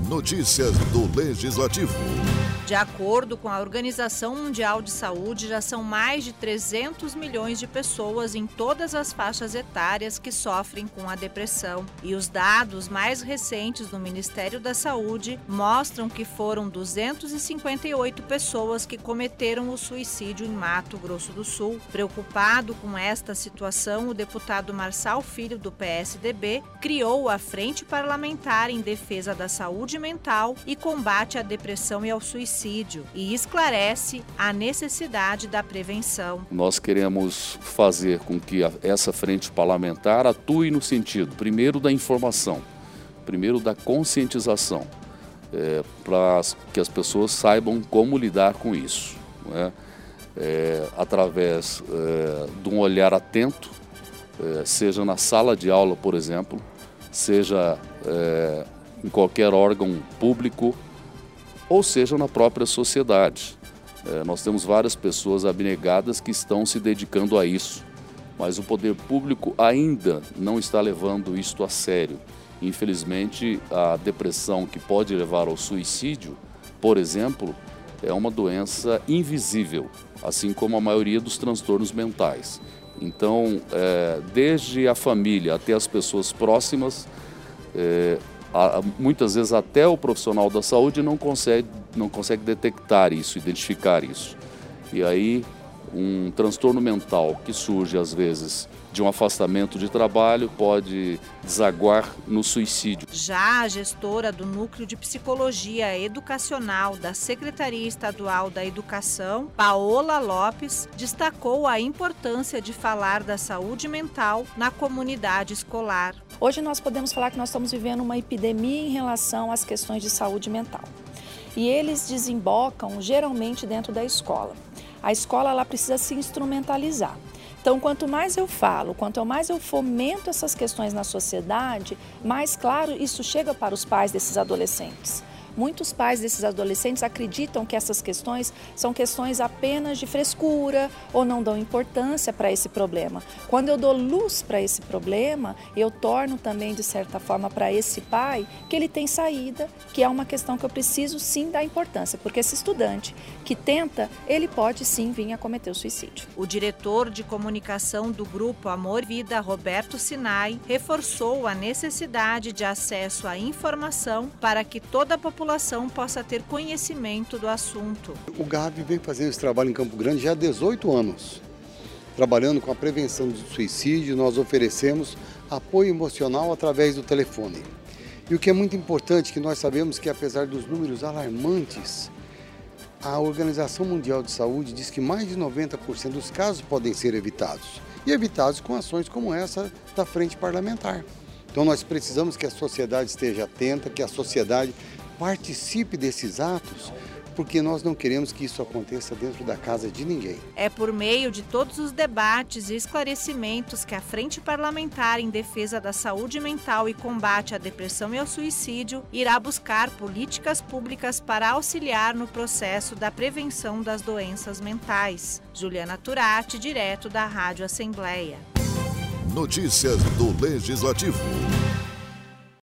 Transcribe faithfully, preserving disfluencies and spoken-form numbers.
Notícias do Legislativo. De acordo com a Organização Mundial de Saúde, já são mais de trezentos milhões de pessoas em todas as faixas etárias que sofrem com a depressão. E os dados mais recentes do Ministério da Saúde mostram que foram duzentas e cinquenta e oito pessoas que cometeram o suicídio em Mato Grosso do Sul. Preocupado com esta situação, o deputado Marçal Filho, do P S D B, criou a Frente Parlamentar em Defesa da Saúde Mental e Combate à Depressão e ao Suicídio e esclarece a necessidade da prevenção. Nós queremos fazer com que a, essa frente parlamentar atue no sentido, primeiro, da informação, primeiro, da conscientização, é, para que as pessoas saibam como lidar com isso, né? É, através é, de um olhar atento, é, seja na sala de aula, por exemplo, seja é, em qualquer órgão público, ou seja na própria sociedade. É, nós temos várias pessoas abnegadas que estão se dedicando a isso, mas o poder público ainda não está levando isto a sério. Infelizmente, a depressão, que pode levar ao suicídio, por exemplo, é uma doença invisível, assim como a maioria dos transtornos mentais. Então, é, desde a família até as pessoas próximas, é, muitas vezes até o profissional da saúde não consegue, não consegue detectar isso, identificar isso. E aí um transtorno mental que surge às vezes de um afastamento de trabalho pode desaguar no suicídio. Já a gestora do Núcleo de Psicologia Educacional da Secretaria Estadual da Educação, Paola Lopes, destacou a importância de falar da saúde mental na comunidade escolar. Hoje nós podemos falar que nós estamos vivendo uma epidemia em relação às questões de saúde mental. E eles desembocam geralmente dentro da escola. A escola ela precisa se instrumentalizar. Então, quanto mais eu falo, quanto mais eu fomento essas questões na sociedade, mais claro isso chega para os pais desses adolescentes. Muitos pais desses adolescentes acreditam que essas questões são questões apenas de frescura ou não dão importância para esse problema. Quando eu dou luz para esse problema, eu torno também, de certa forma, para esse pai que ele tem saída, que é uma questão que eu preciso sim dar importância, porque esse estudante que tenta, ele pode sim vir a cometer o suicídio. O diretor de comunicação do Grupo Amor e Vida, Roberto Sinai, reforçou a necessidade de acesso à informação para que toda a população A população possa ter conhecimento do assunto. O Gabi vem fazendo esse trabalho em Campo Grande já há dezoito anos. Trabalhando com a prevenção do suicídio, nós oferecemos apoio emocional através do telefone. E o que é muito importante, que nós sabemos que apesar dos números alarmantes, a Organização Mundial de Saúde diz que mais de noventa por cento dos casos podem ser evitados. E evitados com ações como essa da Frente Parlamentar. Então nós precisamos que a sociedade esteja atenta, que a sociedade participe desses atos, porque nós não queremos que isso aconteça dentro da casa de ninguém. É por meio de todos os debates e esclarecimentos que a Frente Parlamentar em Defesa da Saúde Mental e Combate à Depressão e ao Suicídio irá buscar políticas públicas para auxiliar no processo da prevenção das doenças mentais. Juliana Turati, direto da Rádio Assembleia. Notícias do Legislativo.